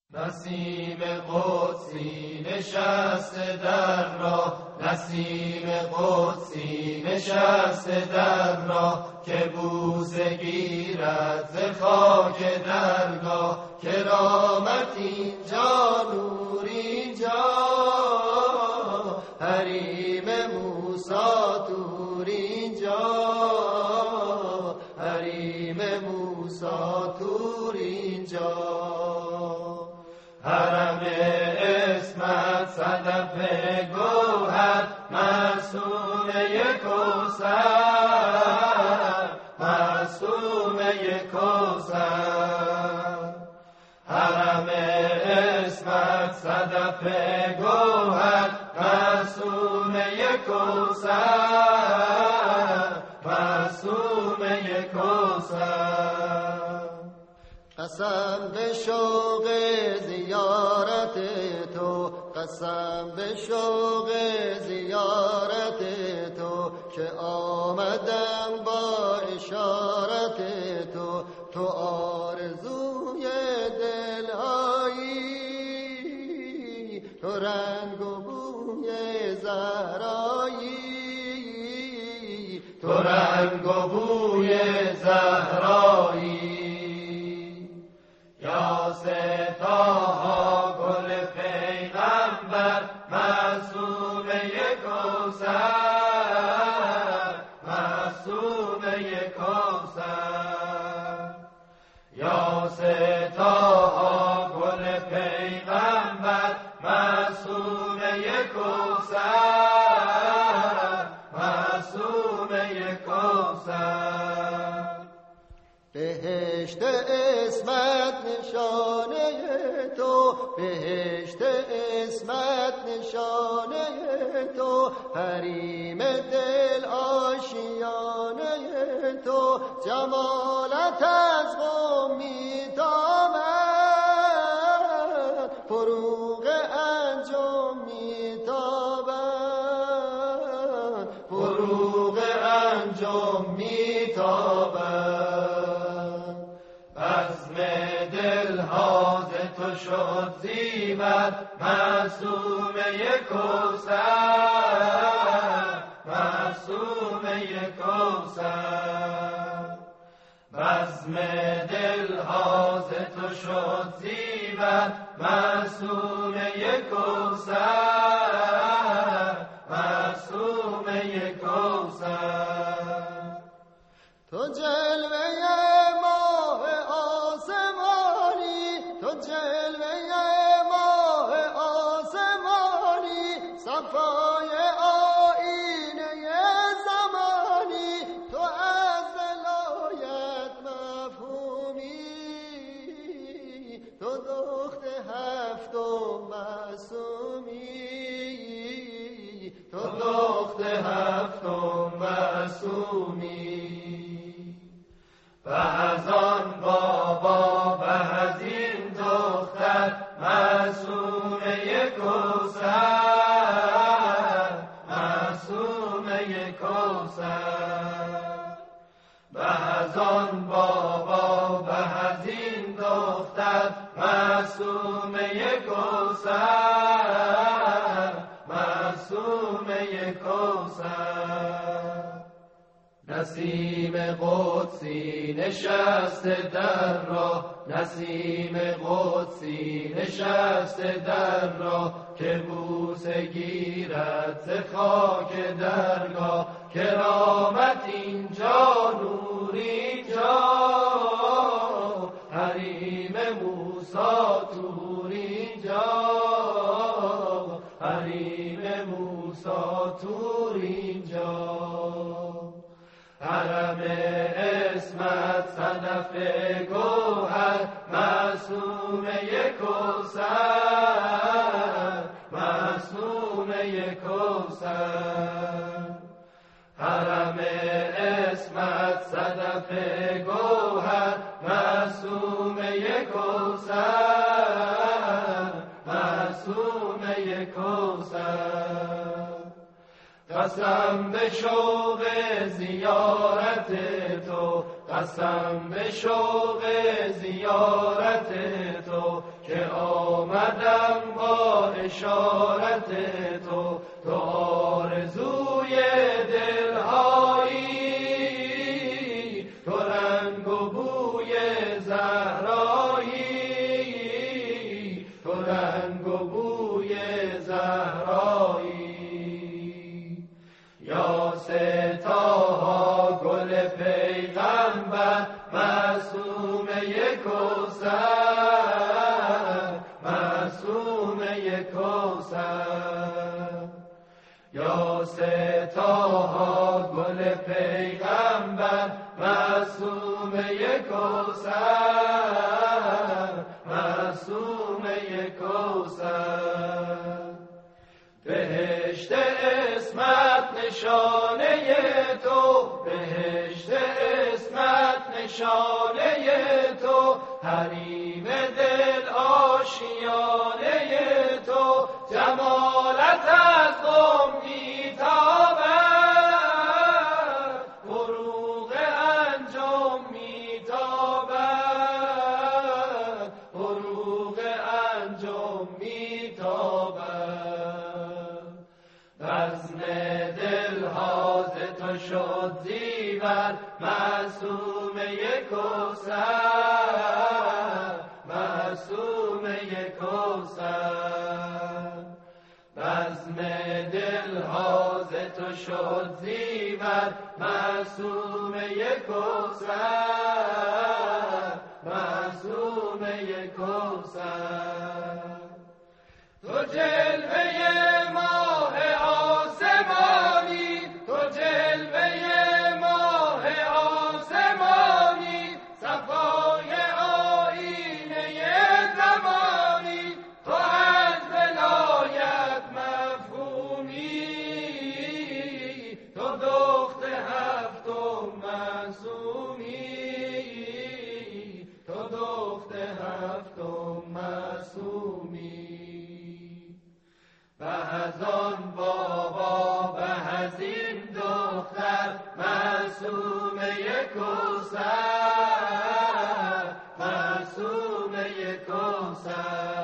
نسیم قدسی نشسته در راه، نسیم قدسی نشسته در راه، که بوسه گیرد ز خاک درگاه. کرامت اینجا، نور اینجا، حریم موسی طور اینجا، حریم موسی طور اینجا. حرم عصمت صدف گوهر، معصومه کوثر، معصومه کوثر. حرم عصمت صدف گوهر، معصومه کوثر، معصومه کوثر. قسم به شوق زیارت تو، قسم به شوق زیارت تو، که آمدم با اشارت تو. تو آرزوی دلهایی، تو رنگ و بوی زهرایی، تو رنگ و بوی زهرایی. یا ستاها گل پیغمبر، معصومه کوثر، معصومه کوثر. یا ستاها گل پیغمبر، معصومه کوثر، معصومه کوثر. بهشت عصمت نشانه تو، بهشت عصمت نشانه تو، حریم دل آشیانه تو. جمالت از قم میتابد، فروغ انجم میتابد، فروغ انجم میتابد. تو شد زیبت، معصومه کوثر، معصومه کوثر. بزم دلها ز تو شد زیبت، معصومه کوثر، معصومه کوثر. تو جلوه ماه آسمانی، تو جلوه ماه آسمانی، صفای آینه زمانی. تو از ولایت مفهومی، تو دخت هفتم معصومی، تو دخت هفتم معصومی. به از آن بابا، به از این دختر، معصومه کوثر، معصومه کوثر. به از آن بابا، به از این دختر، معصومه کوثر، معصومه کوثر. نسیم قدسی نشسته در راه، نسیم قدسی نشسته در راه، که بوسه گیرد ز خاک درگاه. کرامت اینجا، نور اینجا، حریم موسی طور اینجا، حریم موسی طور اینجا. حرم عصمت صدف گوهر، معصومه کوثر، معصومه کوثر. حرم عصمت صدف گوهر، معصومه کوثر، معصومه کوثر. قسم به شوق زیارت تو، قسم به شوق زیارت تو، که کردم با اشارت تو، تو آرزوی دلهایی، تو رنگ و بوی زهرایی، تو رنگ و بوی زهرایی. یا ستاها گل پیغمبر معصومه کوثر، معصومه کوثر. یا ستاها گل پیغمبر معصومه کوثر، معصومه کوثر. بهشت اسمت نشانه تو، بهشت اسمت نشانه تو، حریم دل آشیانه تو. جمالت از قم میتابد، فروغ انجم میتابد، فروغ انجم میتابد. بزم دلها ز تو شد زیور، معصومه کوثر، معصومه کوثر. بزم دلها ز تو شد زیور، معصومه کوثر، معصومه کوثر. تو جلوه ماه آسمانی، تو جلوه ماه آسمانی، صفای آیینه زمانی. تو از ولایت مفهومی، تو دخت هفتم معصومی، تو دخت هفتم معصومی. به از آن بابا به از این دختر، معصومه کوثر، معصومه کوثر.